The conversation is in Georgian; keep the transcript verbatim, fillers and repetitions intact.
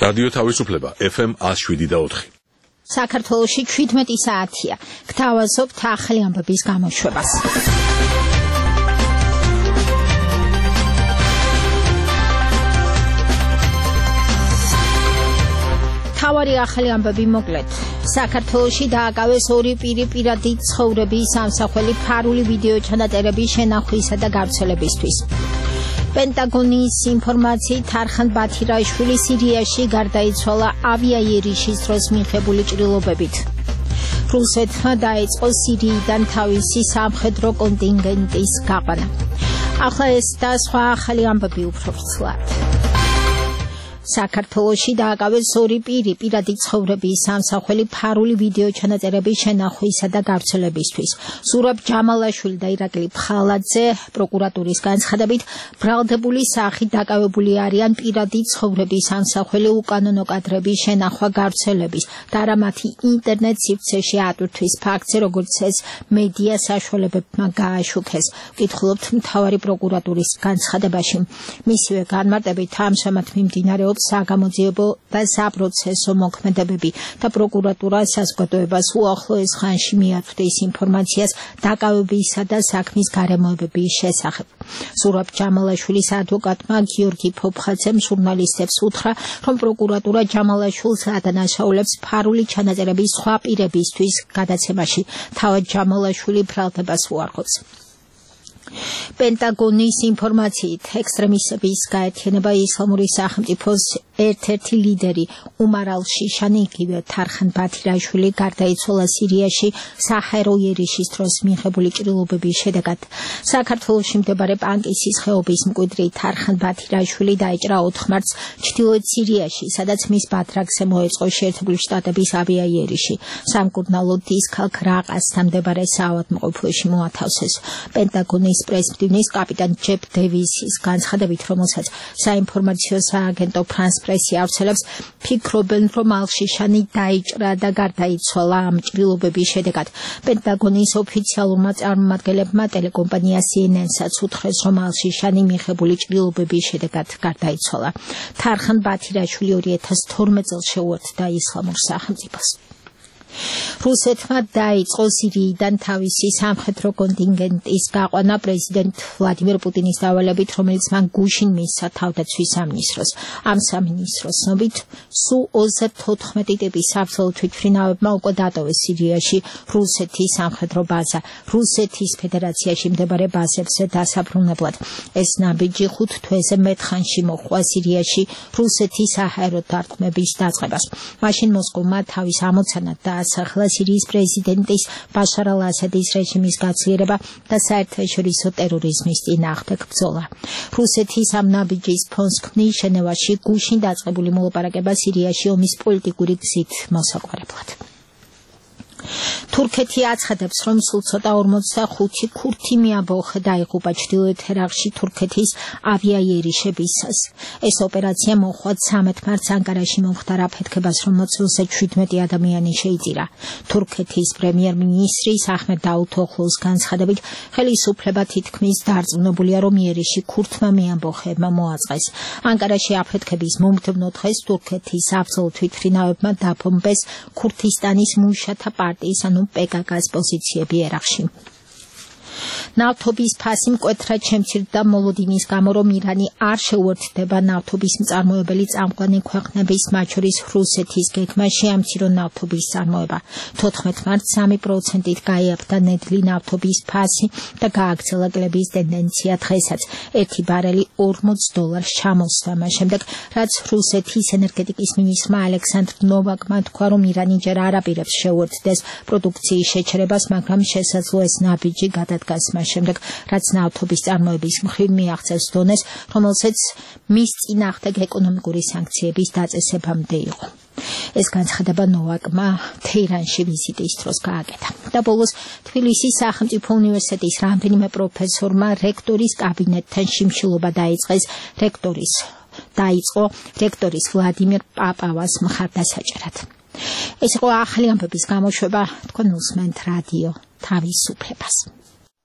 რადიო თავისუფლება F M one oh seven და four. საქართველოში seventeen საათია. გთავაზობთ ახალი ამბების გამოშვებას. თავარი ახალი ამბები მოკლედ. საქართველოში დააკავეს ორი პირი პირადი ცხოვრების სამსახველი ფარული ვიდეო ჩანაწერების შენახვისა და გავრცელებისთვის. პენტაგონის ინფორმაციით თარხან ბათირაშვილი სირიაში გარდაიცვალა ავიაიერიშის დროს მიღებული ჭრილობებით. რუსეთმა დაიწყო სირიიდან თავისი სამხედრო კონტინგენტის გაყვანა. ახლა ეს და სხვა ახალი ამბები უფრო ვრცლად. საქართველოში დააკავეს ორი პირი პირადი ცხოვრების სამსახველი ფარული ვიდეო ჩანაწერების შენახვისა და გავრცელებისთვის. ზურაბ ჯამალაშვილი და ირაკლი ფხალაძე პროკურატურის განცხადებით ბრალდებული სახით დაკავებული არიან პირადი ცხოვრების სამსახველი უკანონო კადრების შენახვა გავრცელების და არა მათი ინტერნეტ სივრცეში ატვირთვის ფაქტზე, როგორც ეს მედია საშუალებებმა გააშუქეს. ვკითხულობთ მთავარი პროკურატურის განცხადებაში. მისივე განმარტებით ამჟამად მიმდინარეობს საგამოძიებო და საპროცესო მოქმედებები და პროკურატურა საზოგადოებას უახლოეს ხანში მიაწვდის ინფორმაციას დაკავებისა და საქმის გარემოებების შესახებ. ზურაბ ჯამალაშვილის ადვოკატმა გიორგი ფოფხაძემ ჟურნალისტებს უთხრა, რომ პროკურატურა ჯამალაშვილს ადანაშაულებს ფარული ჩანაწერების სხვა პირებისთვის გადაცემაში. თავად ჯამალაშვილი ბრალდებას უარყოფს. პენტაგონის ინფორმაციით ექსტრემისტების გაერთიანება ისლამური სახელმწიფოს ერთ-ერთი ლიდერი უმარ ალ-შიშანი იგივე თარხან ბათირაშვილი გარდაიცვალა სირიაში საჰაერო იერიშის დროს მიღებული ჭრილობების შედეგად. საქართველოში მდებარე პანკისის ხეობის მკვიდრი თარხან ბათირაშვილი დაიჭრა ოთხ მარტს ჩრდილოეთ სირიაში, სადაც მის ბათრაგზე მოეწყო შეერთებული შტატების ავიაიერიში. სამკურნალო დისქალქ რაყასთან მდებარე საავადმყოფოში მოათავსეს. პენტაგონის პრესმდივნის კაპიტან ჯეფ დევისის განცხადებით, რომელსაც საინფორმაციო სააგენტო ფრანს პრესი ავრცელებს, ფიქრობენ, რომ ალ-შიშანი დაიჭრა და გარდაიცვალა ამ ჭრილობების შედეგად. პენტაგონის ოფიციალურმა წარმომადგენლებმა ტელეკომპანია C N N-საც უთხრეს, რომ ალ-შიშანი მიღებული ჭრილობების შედეგად გარდაიცვალა. თარხან ბათირაშვილი two thousand twelve წელს შეუერთდა ისლამურ სახელმწიფოს. რუსეთმა დაიწყო სირიიდან თავისი სამხედრო კონტინგენტის გაყვანა პრეზიდენტ ვლადიმერ პუტინის დავალებით, რომელიც მან გუშინ მისცა თავდაცვის სამინისტროს. ამ სამინისტროს ცნობით, სუ ოცდათხუთმეტი ტიპის საბრძოლო თვითმფრინავებმა უკვე დატოვეს სირიაში რუსეთის სამხედრო ბაზა. რუსეთის ფედერაციაში მდებარე ბაზებზე დასაბრუნებლად. ეს ნაბიჯი ხუთ თვეზე მეტ ხანში მოჰყვა სირიაში რუსეთის საჰაერო დარტყმების დაწყებას. მაშინ მოსკოვმა თავის ამოცანად და ახლა სირიის პრეზიდენტის ბაშარ ალ-ასადის რეჟიმის გაცილება და საერთაშორისო ტერორიზმის წინააღმდეგ ბრძოლა. რუსეთის ამ ნაბიჯის ფონს ქმნის ჟენევაში გუშინ დაწყებული მოლაპარაკება სირიაში ომის პოლიტიკური გზით მოსაგვარებლად. თურქეთი აცხადებს, რომ სულ ცოტა ორმოცდახუთი ქურთი მიაბოხე დაიღუპა ჩრდილოეთ ერაყში თურქეთის ავიაიერიშებისას. ეს ოპერაცია მოჰყვა ცამეტ მარტს ანკარაში მომხდარ აფეთქებას, რომელსაც შვიდმეტი ადამიანი შეიწირა. თურქეთის პრემიერ-მინისტრის აჰმედ დაუთოღლუს განცხადებით, ხელისუფლება თითქმის დარწმუნებულია, რომ იერიში ქურთმა მიამბოხეებმა მოაწყეს. ანკარაში აფეთქების მომდევნო დღეს თურქეთის საბრძოლო თვითმფრინავებმა დაბომბეს ქურთისტანის მუშათა პარტიის ანუ P K K-ს პოზიციები ერაყში. ნავთობის ფასი მკვეთრად შემცირდა მოლოდინის გამო, რომ ირანი არ შეუერთდება ნავთობის მწარმოებელი წამყვანი ქვეყნების, მათ შორის რუსეთის გეგმაში ამცირო ნავთობის წარმოება. თოთხმეტ მარტს სამი პროცენტით გაიაფთა ნედლი ნავთობის ფასი და გააგრძელა კლების ტენდენცია დღესაც. ერთი ბარელი ორმოც დოლარს ჩამოსვა, მას შემდეგ, რაც რუსეთის ენერგეტიკის მინისტრმა ალექსანდრ ნოვაკმა თქვა, რომ ირანი ჯერ არ აპირებს შეუერთდეს პროდუქციის შეჩერებას, მაგრამ შესაძლოა ეს ნაბიჯი გადადგას მას შემდეგ, რაც ნავთობის წარმოების მხრივ მიაღწევს დონეს, რომელსაც მის წინააღმდეგ ეკონომიკური სანქციების დაწესებამდე იყო. ეს განცხადება ნოვაკმა თეირანში ვიზიტის დროს გააკეთა. და ბოლოს თბილისის სახელმწიფო უნივერსიტეტის რამდენიმე პროფესორმა რექტორის კაბინეტთან შიმშილობა დაიწყეს რექტორის დაიწყო რექტორის ვლადიმერ პაპავას მხარდასაჭერად. ეს იყო ახალი ამბების გამოშვება, თქვენ უსმენთ რადიო თავისუფლებას.